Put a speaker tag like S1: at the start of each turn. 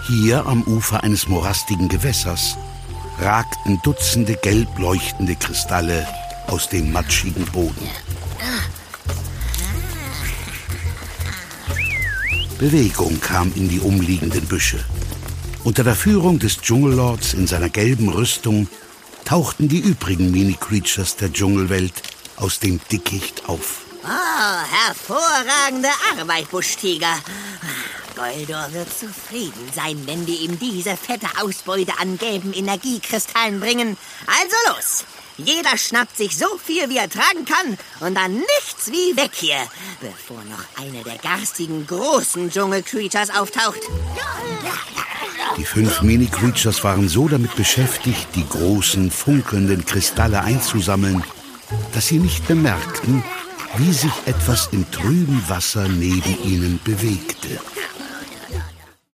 S1: Hier am Ufer eines morastigen Gewässers ragten Dutzende gelb leuchtende Kristalle aus dem matschigen Boden. Bewegung kam in die umliegenden Büsche. Unter der Führung des Dschungellords in seiner gelben Rüstung tauchten die übrigen Mini-Creatures der Dschungelwelt aus dem Dickicht auf.
S2: Oh, hervorragende Arbeit, Buschtiger. Goldor wird zufrieden sein, wenn wir ihm diese fette Ausbeute an gelben Energiekristallen bringen. Also los! Jeder schnappt sich so viel, wie er tragen kann, und dann nichts wie weg hier, bevor noch eine der garstigen großen Dschungel-Creatures auftaucht.
S1: Die 5 Mini-Creatures waren so damit beschäftigt, die großen, funkelnden Kristalle einzusammeln, dass sie nicht bemerkten, wie sich etwas im trüben Wasser neben ihnen bewegte.